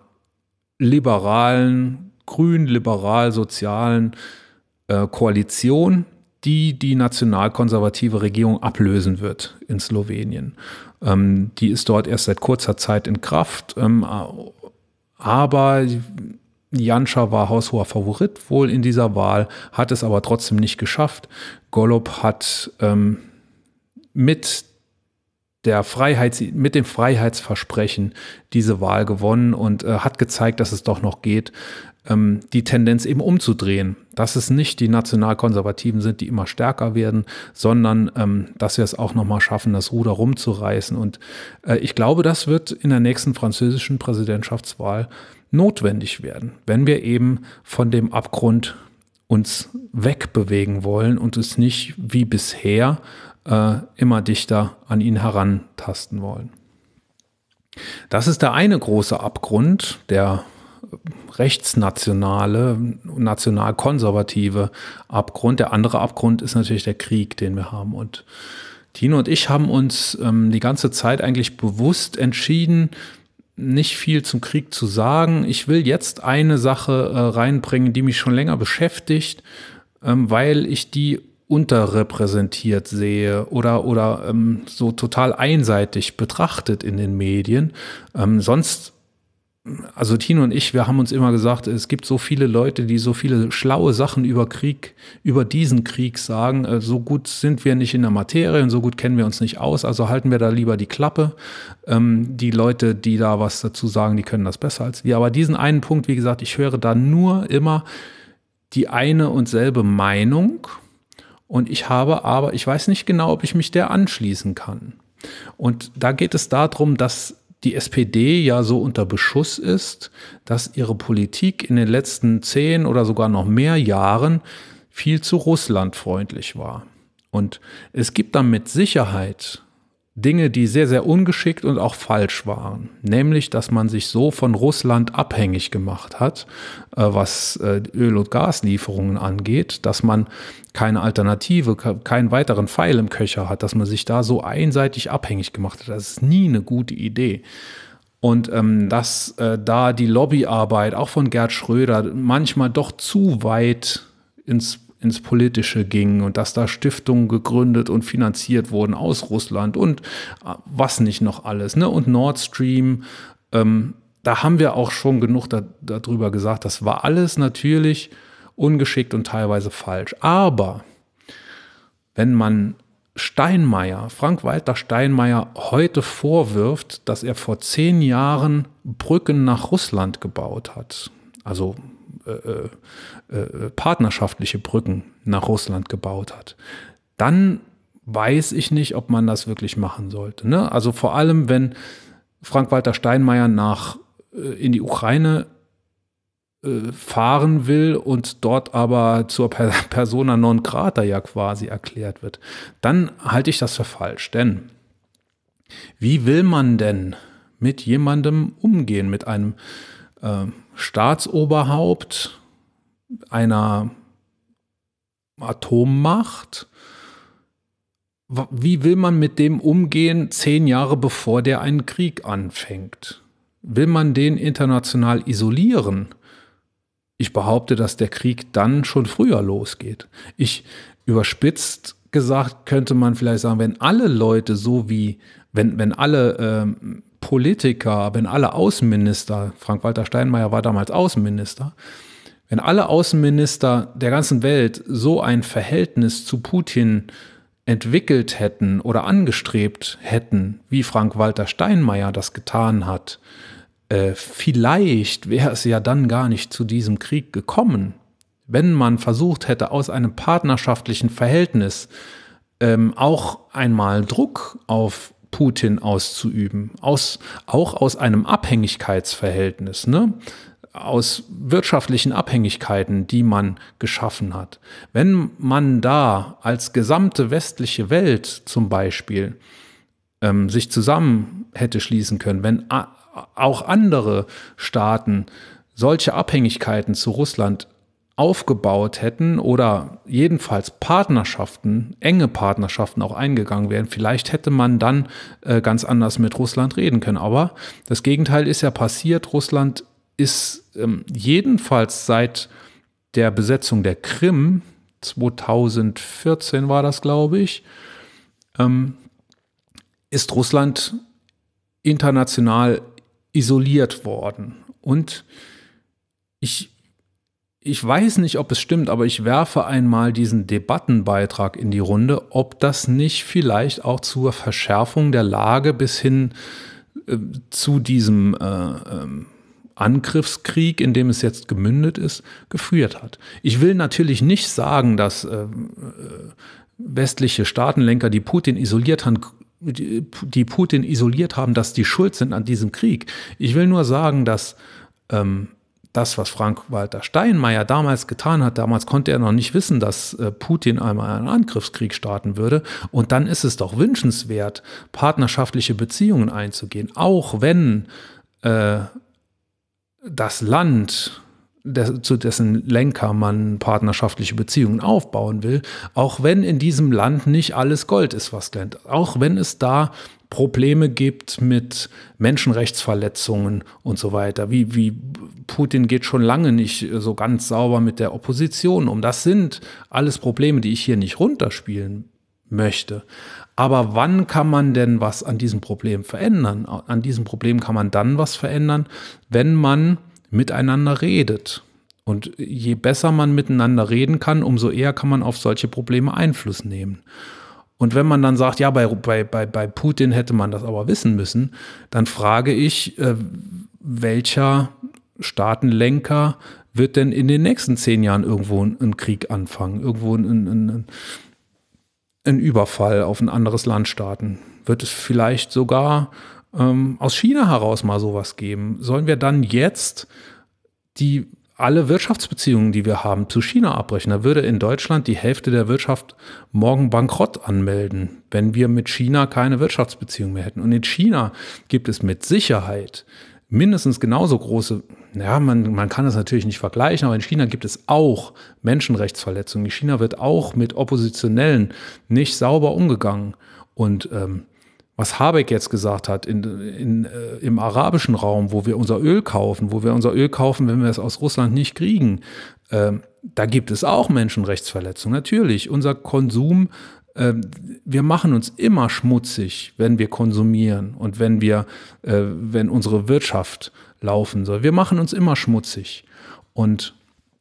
liberalen, grün-liberal-sozialen äh, Koalition, die die nationalkonservative Regierung ablösen wird in Slowenien. Ähm, die ist dort erst seit kurzer Zeit in Kraft, ähm, aber Janša war haushoher Favorit wohl in dieser Wahl, hat es aber trotzdem nicht geschafft. Golob hat ähm, mit der Freiheits, mit dem Freiheitsversprechen diese Wahl gewonnen und äh, hat gezeigt, dass es doch noch geht, ähm, die Tendenz eben umzudrehen. Dass es nicht die Nationalkonservativen sind, die immer stärker werden, sondern ähm, dass wir es auch nochmal schaffen, das Ruder rumzureißen. Und äh, ich glaube, das wird in der nächsten französischen Präsidentschaftswahl notwendig werden, wenn wir eben von dem Abgrund uns wegbewegen wollen und es nicht wie bisher äh, immer dichter an ihn herantasten wollen. Das ist der eine große Abgrund, der rechtsnationale, nationalkonservative Abgrund. Der andere Abgrund ist natürlich der Krieg, den wir haben. Und Tino und ich haben uns ähm, die ganze Zeit eigentlich bewusst entschieden, nicht viel zum Krieg zu sagen. Ich will jetzt eine Sache äh, reinbringen, die mich schon länger beschäftigt, ähm, weil ich die unterrepräsentiert sehe oder, oder ähm, so total einseitig betrachtet in den Medien. Ähm, sonst, also Tino und ich, wir haben uns immer gesagt, es gibt so viele Leute, die so viele schlaue Sachen über Krieg, über diesen Krieg sagen. Äh, so gut sind wir nicht in der Materie und so gut kennen wir uns nicht aus, also halten wir da lieber die Klappe. Ähm, die Leute, die da was dazu sagen, die können das besser als wir. Aber diesen einen Punkt, wie gesagt, ich höre da nur immer die eine und selbe Meinung. Und ich habe aber, ich weiß nicht genau, ob ich mich der anschließen kann. Und da geht es darum, dass die S P D ja so unter Beschuss ist, dass ihre Politik in den letzten zehn oder sogar noch mehr Jahren viel zu russlandfreundlich war. Und es gibt da mit Sicherheit Dinge, die sehr, sehr ungeschickt und auch falsch waren. Nämlich, dass man sich so von Russland abhängig gemacht hat, äh, was äh, Öl- und Gaslieferungen angeht, dass man keine Alternative, keinen weiteren Pfeil im Köcher hat, dass man sich da so einseitig abhängig gemacht hat. Das ist nie eine gute Idee. Und ähm, dass äh, da die Lobbyarbeit auch von Gerd Schröder manchmal doch zu weit ins ins Politische ging und dass da Stiftungen gegründet und finanziert wurden aus Russland und was nicht noch alles, ne? Und Nord Stream, ähm, da haben wir auch schon genug da, darüber gesagt, das war alles natürlich ungeschickt und teilweise falsch. Aber wenn man Steinmeier, Frank-Walter Steinmeier heute vorwirft, dass er vor zehn Jahren Brücken nach Russland gebaut hat, also Äh, äh, partnerschaftliche Brücken nach Russland gebaut hat, dann weiß ich nicht, ob man das wirklich machen sollte. Ne? Also vor allem, wenn Frank-Walter Steinmeier nach äh, in die Ukraine äh, fahren will und dort aber zur per Persona non grata ja quasi erklärt wird, dann halte ich das für falsch. Denn wie will man denn mit jemandem umgehen, mit einem äh, Staatsoberhaupt einer Atommacht? Wie will man mit dem umgehen, zehn Jahre bevor der einen Krieg anfängt? Will man den international isolieren? Ich behaupte, dass der Krieg dann schon früher losgeht. Ich überspitzt gesagt könnte man vielleicht sagen, wenn alle Leute so wie, wenn, wenn alle ähm, Politiker, wenn alle Außenminister, Frank-Walter Steinmeier war damals Außenminister, wenn alle Außenminister der ganzen Welt so ein Verhältnis zu Putin entwickelt hätten oder angestrebt hätten, wie Frank-Walter Steinmeier das getan hat, äh, vielleicht wäre es ja dann gar nicht zu diesem Krieg gekommen. Wenn man versucht hätte, aus einem partnerschaftlichen Verhältnis ähm, auch einmal Druck auf Putin auszuüben, aus, auch aus einem Abhängigkeitsverhältnis, ne? Aus wirtschaftlichen Abhängigkeiten, die man geschaffen hat. Wenn man da als gesamte westliche Welt zum Beispiel ähm, sich zusammen hätte schließen können, wenn a- auch andere Staaten solche Abhängigkeiten zu Russland aufgebaut hätten oder jedenfalls Partnerschaften, enge Partnerschaften auch eingegangen wären, vielleicht hätte man dann äh, ganz anders mit Russland reden können. Aber das Gegenteil ist ja passiert. Russland ist ähm, jedenfalls seit der Besetzung der Krim, zweitausendvierzehn war das, glaube ich, ähm, ist Russland international isoliert worden. Und ich Ich weiß nicht, ob es stimmt, aber ich werfe einmal diesen Debattenbeitrag in die Runde, ob das nicht vielleicht auch zur Verschärfung der Lage bis hin äh, zu diesem äh, äh, Angriffskrieg, in dem es jetzt gemündet ist, geführt hat. Ich will natürlich nicht sagen, dass äh, westliche Staatenlenker, die Putin isoliert haben, die, die Putin isoliert haben, dass die schuld sind an diesem Krieg. Ich will nur sagen, dass ähm, das, was Frank-Walter Steinmeier damals getan hat, damals konnte er noch nicht wissen, dass äh, Putin einmal einen Angriffskrieg starten würde. Und dann ist es doch wünschenswert, partnerschaftliche Beziehungen einzugehen, auch wenn äh, das Land des, zu dessen Lenker man partnerschaftliche Beziehungen aufbauen will, auch wenn in diesem Land nicht alles Gold ist, was glänzt, auch wenn es da Probleme gibt mit Menschenrechtsverletzungen und so weiter. Wie, wie Putin geht schon lange nicht so ganz sauber mit der Opposition um. Das sind alles Probleme, die ich hier nicht runterspielen möchte. Aber wann kann man denn was an diesem Problem verändern? An diesem Problem kann man dann was verändern, wenn man miteinander redet. Und je besser man miteinander reden kann, umso eher kann man auf solche Probleme Einfluss nehmen. Und wenn man dann sagt, ja, bei, bei, bei, bei Putin hätte man das aber wissen müssen, dann frage ich, äh, welcher Staatenlenker wird denn in den nächsten zehn Jahren irgendwo einen Krieg anfangen, irgendwo einen, einen, einen Überfall auf ein anderes Land starten? Wird es vielleicht sogar ähm, aus China heraus mal sowas geben? Sollen wir dann jetzt die alle Wirtschaftsbeziehungen, die wir haben, zu China abbrechen? Da würde in Deutschland die Hälfte der Wirtschaft morgen Bankrott anmelden, wenn wir mit China keine Wirtschaftsbeziehungen mehr hätten. Und in China gibt es mit Sicherheit mindestens genauso große, ja, man, man kann das natürlich nicht vergleichen, aber in China gibt es auch Menschenrechtsverletzungen. In China wird auch mit Oppositionellen nicht sauber umgegangen. Und ähm, was Habeck jetzt gesagt hat, in, in, äh, im arabischen Raum, wo wir unser Öl kaufen, wo wir unser Öl kaufen, wenn wir es aus Russland nicht kriegen, äh, da gibt es auch Menschenrechtsverletzungen. Natürlich, unser Konsum, äh, wir machen uns immer schmutzig, wenn wir konsumieren und wenn wir, äh, wenn unsere Wirtschaft laufen soll. Wir machen uns immer schmutzig. Und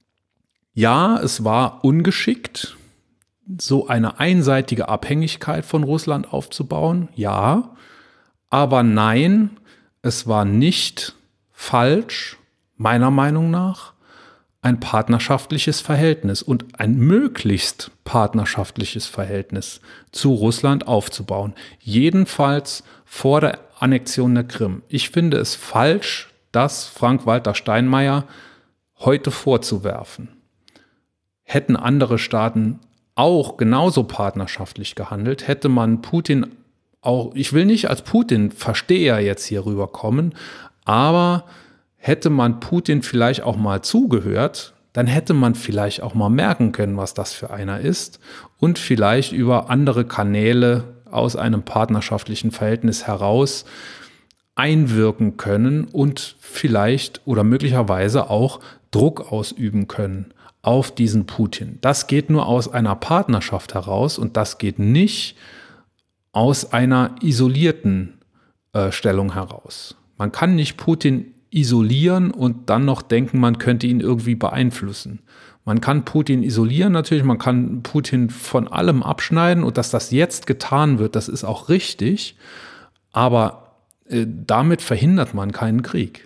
ja, es war ungeschickt, so eine einseitige Abhängigkeit von Russland aufzubauen, ja, aber nein, es war nicht falsch, meiner Meinung nach, ein partnerschaftliches Verhältnis und ein möglichst partnerschaftliches Verhältnis zu Russland aufzubauen. Jedenfalls vor der Annexion der Krim. Ich finde es falsch, das Frank-Walter Steinmeier heute vorzuwerfen. Hätten andere Staaten auch genauso partnerschaftlich gehandelt, hätte man Putin auch, ich will nicht als Putin-Versteher jetzt hier rüberkommen, aber hätte man Putin vielleicht auch mal zugehört, dann hätte man vielleicht auch mal merken können, was das für einer ist und vielleicht über andere Kanäle aus einem partnerschaftlichen Verhältnis heraus einwirken können und vielleicht oder möglicherweise auch Druck ausüben können auf diesen Putin. Das geht nur aus einer Partnerschaft heraus und das geht nicht aus einer isolierten äh, Stellung heraus. Man kann nicht Putin isolieren und dann noch denken, man könnte ihn irgendwie beeinflussen. Man kann Putin isolieren natürlich, man kann Putin von allem abschneiden und dass das jetzt getan wird, das ist auch richtig, aber äh, damit verhindert man keinen Krieg.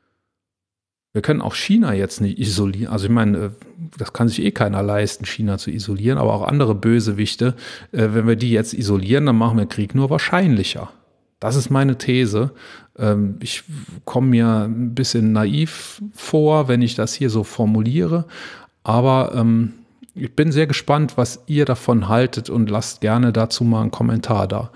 Wir können auch China jetzt nicht isolieren. Also ich meine, das kann sich eh keiner leisten, China zu isolieren, aber auch andere Bösewichte. Wenn wir die jetzt isolieren, dann machen wir Krieg nur wahrscheinlicher. Das ist meine These. Ich komme mir ein bisschen naiv vor, wenn ich das hier so formuliere. Aber ich bin sehr gespannt, was ihr davon haltet und lasst gerne dazu mal einen Kommentar da.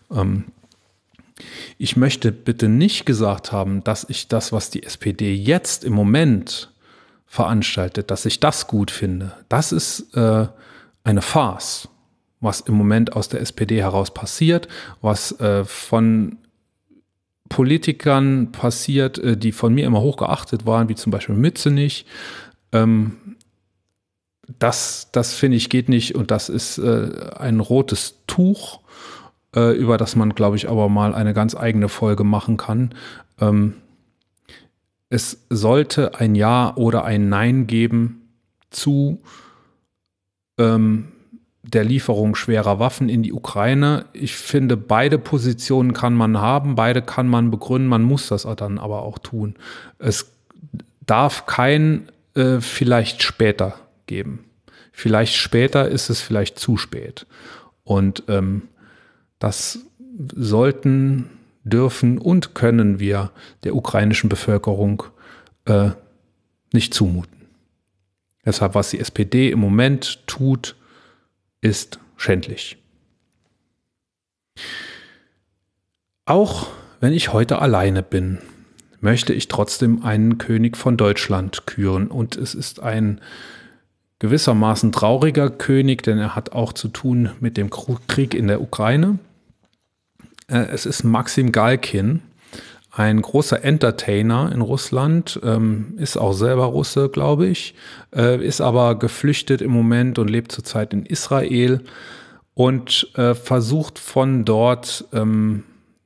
Ich möchte bitte nicht gesagt haben, dass ich das, was die S P D jetzt im Moment veranstaltet, dass ich das gut finde. Das ist äh, eine Farce, was im Moment aus der S P D heraus passiert, was äh, von Politikern passiert, äh, die von mir immer hochgeachtet waren, wie zum Beispiel Mützenich. Ähm, das, das finde ich geht nicht und das ist äh, ein rotes Tuch, über das man, glaube ich, aber mal eine ganz eigene Folge machen kann. Ähm, es sollte ein Ja oder ein Nein geben zu ähm, der Lieferung schwerer Waffen in die Ukraine. Ich finde, beide Positionen kann man haben, beide kann man begründen, man muss das dann aber auch tun. Es darf kein äh, vielleicht später geben. Vielleicht später ist es vielleicht zu spät. Und ähm, das sollten, dürfen und können wir der ukrainischen Bevölkerung äh, nicht zumuten. Deshalb, was die S P D im Moment tut, ist schändlich. Auch wenn ich heute alleine bin, möchte ich trotzdem einen König von Deutschland küren. Und es ist ein gewissermaßen trauriger König, denn er hat auch zu tun mit dem Krieg in der Ukraine. Äh, es ist Maxim Galkin, ein großer Entertainer in Russland, ähm, ist auch selber Russe, glaube ich, äh, ist aber geflüchtet im Moment und lebt zurzeit in Israel und äh, versucht von dort ähm,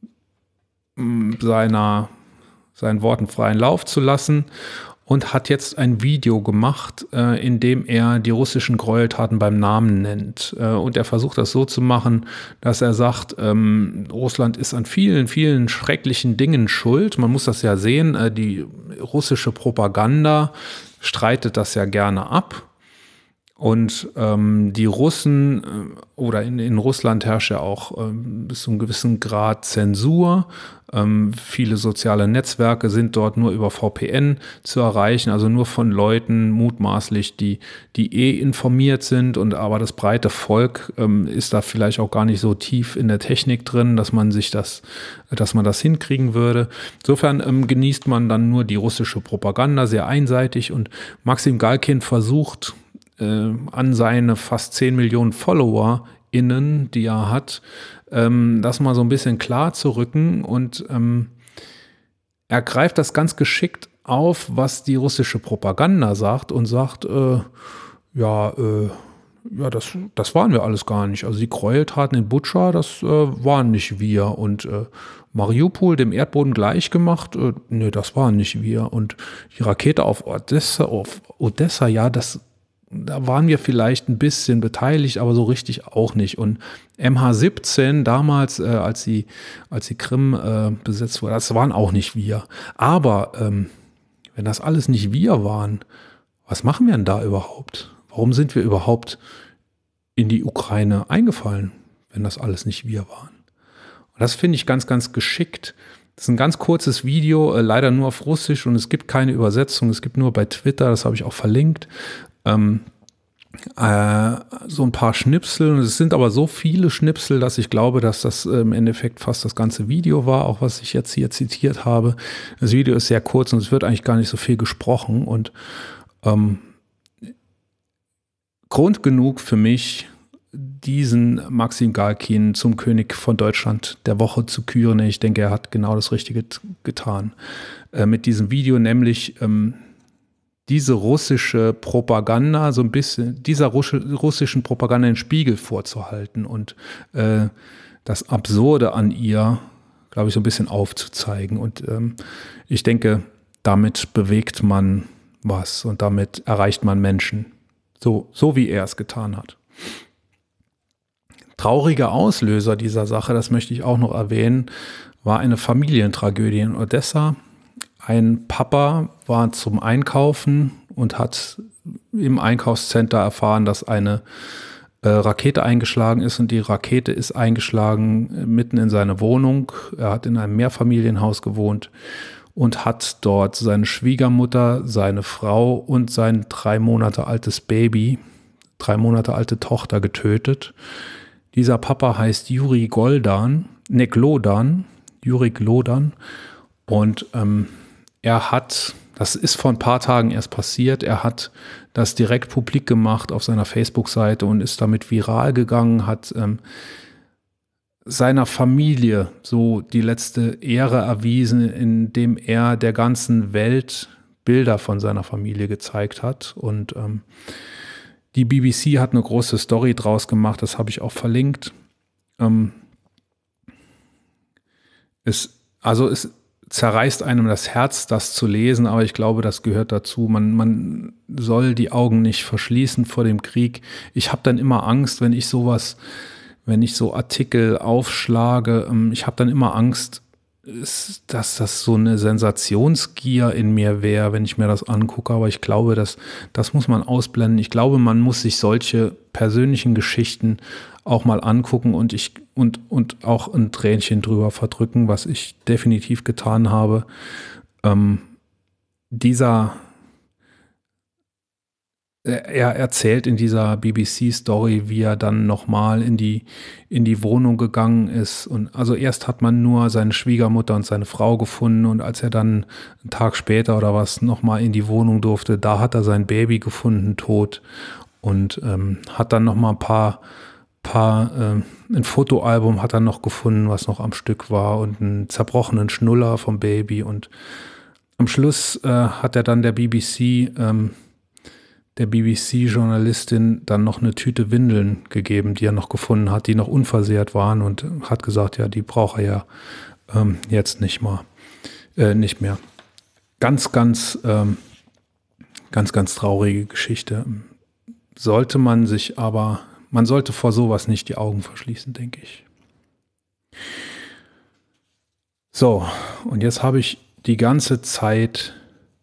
seiner, seinen Worten freien Lauf zu lassen und hat jetzt ein Video gemacht, äh, in dem er die russischen Gräueltaten beim Namen nennt. Äh, und er versucht das so zu machen, dass er sagt, ähm, Russland ist an vielen, vielen schrecklichen Dingen schuld. Man muss das ja sehen, äh, die russische Propaganda streitet das ja gerne ab. Und ähm, die Russen äh, oder in, in Russland herrscht ja auch ähm, bis zu einem gewissen Grad Zensur. Ähm, viele soziale Netzwerke sind dort nur über V P N zu erreichen, also nur von Leuten mutmaßlich, die, die eh informiert sind. Und aber das breite Volk ähm, ist da vielleicht auch gar nicht so tief in der Technik drin, dass man sich das, dass man das hinkriegen würde. Insofern ähm, genießt man dann nur die russische Propaganda sehr einseitig. Und Maxim Galkin versucht, an seine fast zehn Millionen FollowerInnen, die er hat, ähm, das mal so ein bisschen klar zu rücken. Und ähm, er greift das ganz geschickt auf, was die russische Propaganda sagt und sagt, äh, ja, äh, ja, das, das waren wir alles gar nicht. Also die Gräueltaten in Butscha, das äh, waren nicht wir. Und äh, Mariupol dem Erdboden gleichgemacht, äh, nee, das waren nicht wir. Und die Rakete auf Odessa, auf Odessa, ja, das da waren wir vielleicht ein bisschen beteiligt, aber so richtig auch nicht. Und M H siebzehn damals, äh, als die, als die Krim äh, besetzt wurde, das waren auch nicht wir. Aber ähm, wenn das alles nicht wir waren, was machen wir denn da überhaupt? Warum sind wir überhaupt in die Ukraine eingefallen, wenn das alles nicht wir waren? Und das finde ich ganz, ganz geschickt. Das ist ein ganz kurzes Video, äh, leider nur auf Russisch und es gibt keine Übersetzung. Es gibt nur bei Twitter, das habe ich auch verlinkt. Ähm, äh, so ein paar Schnipsel. Es sind aber so viele Schnipsel, dass ich glaube, dass das äh, im Endeffekt fast das ganze Video war, auch was ich jetzt hier zitiert habe. Das Video ist sehr kurz und es wird eigentlich gar nicht so viel gesprochen und ähm, Grund genug für mich, diesen Maxim Galkin zum König von Deutschland der Woche zu küren. Ich denke, er hat genau das Richtige t- getan äh, mit diesem Video, nämlich ähm, diese russische Propaganda, so ein bisschen, dieser russischen Propaganda den Spiegel vorzuhalten und äh, das Absurde an ihr, glaube ich, so ein bisschen aufzuzeigen. Und ähm, ich denke, damit bewegt man was und damit erreicht man Menschen, so, so wie er es getan hat. Trauriger Auslöser dieser Sache, das möchte ich auch noch erwähnen, war eine Familientragödie in Odessa. Ein Papa war zum Einkaufen und hat im Einkaufscenter erfahren, dass eine äh, Rakete eingeschlagen ist und die Rakete ist eingeschlagen mitten in seine Wohnung. Er hat in einem Mehrfamilienhaus gewohnt und hat dort seine Schwiegermutter, seine Frau und sein drei Monate altes Baby, drei Monate alte Tochter getötet. Dieser Papa heißt Juri Goldan, ne, Glodan, Juri Glodan und ähm, er hat, das ist vor ein paar Tagen erst passiert, er hat das direkt publik gemacht auf seiner Facebook-Seite und ist damit viral gegangen, hat ähm, seiner Familie so die letzte Ehre erwiesen, indem er der ganzen Welt Bilder von seiner Familie gezeigt hat. Und ähm, die B B C hat eine große Story draus gemacht, das habe ich auch verlinkt. Ähm, es, also es zerreißt einem das Herz, das zu lesen, aber ich glaube, das gehört dazu. Man, man soll die Augen nicht verschließen vor dem Krieg. Ich habe dann immer Angst, wenn ich sowas, wenn ich so Artikel aufschlage, ich habe dann immer Angst, dass das so eine Sensationsgier in mir wäre, wenn ich mir das angucke. Aber ich glaube, dass, das muss man ausblenden. Ich glaube, man muss sich solche persönlichen Geschichten auch mal angucken und ich und und auch ein Tränchen drüber verdrücken, was ich definitiv getan habe. Ähm, dieser er erzählt in dieser B B C-Story, wie er dann nochmal in die, in die Wohnung gegangen ist. Und also erst hat man nur seine Schwiegermutter und seine Frau gefunden und als er dann einen Tag später oder was nochmal in die Wohnung durfte, da hat er sein Baby gefunden, tot. Und ähm, hat dann nochmal ein paar, paar ähm, ein Fotoalbum hat er noch gefunden, was noch am Stück war und einen zerbrochenen Schnuller vom Baby. Und am Schluss äh, hat er dann der B B C ähm, der B B C-Journalistin dann noch eine Tüte Windeln gegeben, die er noch gefunden hat, die noch unversehrt waren und hat gesagt, ja, die braucht er ja ähm, jetzt nicht mal, äh, nicht mehr. Ganz, ganz, ähm, ganz, ganz traurige Geschichte. Sollte man sich aber, man sollte vor sowas nicht die Augen verschließen, denke ich. So, und jetzt habe ich die ganze Zeit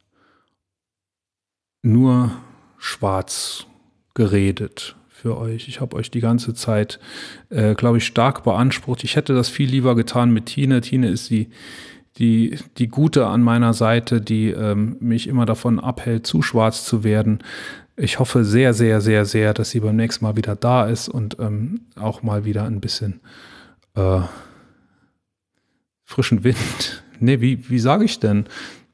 nur schwarz geredet für euch. Ich habe euch die ganze Zeit, äh, glaube ich, stark beansprucht. Ich hätte das viel lieber getan mit Tine. Tine ist die, die, die Gute an meiner Seite, die ähm, mich immer davon abhält, zu schwarz zu werden. Ich hoffe sehr, sehr, sehr, sehr, dass sie beim nächsten Mal wieder da ist und ähm, auch mal wieder ein bisschen äh, frischen Wind. Nee, wie, wie sage ich denn?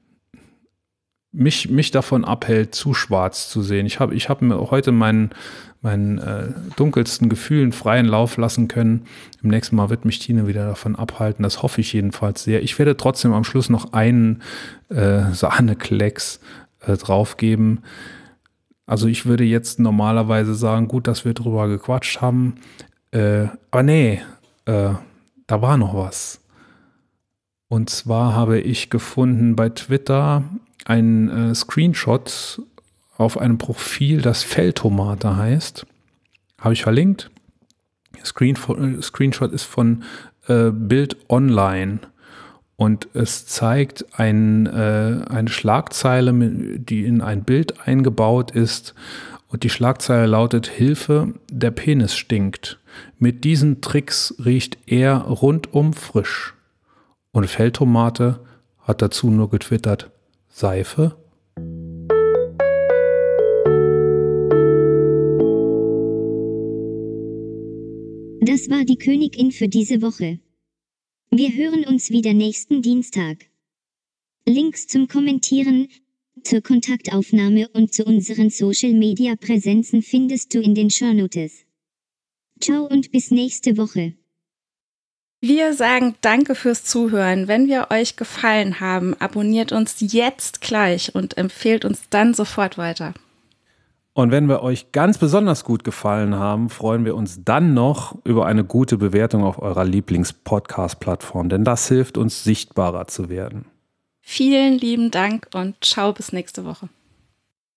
Mich, mich davon abhält, zu schwarz zu sehen. Ich habe ich hab mir heute meinen, meinen äh, dunkelsten Gefühlen freien Lauf lassen können. Im nächsten Mal wird mich Tine wieder davon abhalten. Das hoffe ich jedenfalls sehr. Ich werde trotzdem am Schluss noch einen äh, Sahneklecks äh, draufgeben. Also ich würde jetzt normalerweise sagen, gut, dass wir drüber gequatscht haben. Äh, aber nee, äh, da war noch was. Und zwar habe ich gefunden bei Twitter ein äh, Screenshot auf einem Profil, das Feldtomate heißt. Habe ich verlinkt. Screen, äh, Screenshot ist von äh, Bild Online und es zeigt ein, äh, eine Schlagzeile, die in ein Bild eingebaut ist und die Schlagzeile lautet: Hilfe, der Penis stinkt. Mit diesen Tricks riecht er rundum frisch. Und Feldtomate hat dazu nur getwittert: Seife? Das war die Königin für diese Woche. Wir hören uns wieder nächsten Dienstag. Links zum Kommentieren, zur Kontaktaufnahme und zu unseren Social-Media-Präsenzen findest du in den Shownotes. Ciao und bis nächste Woche. Wir sagen danke fürs Zuhören. Wenn wir euch gefallen haben, abonniert uns jetzt gleich und empfehlt uns dann sofort weiter. Und wenn wir euch ganz besonders gut gefallen haben, freuen wir uns dann noch über eine gute Bewertung auf eurer Lieblings-Podcast-Plattform, denn das hilft uns, sichtbarer zu werden. Vielen lieben Dank und ciao bis nächste Woche.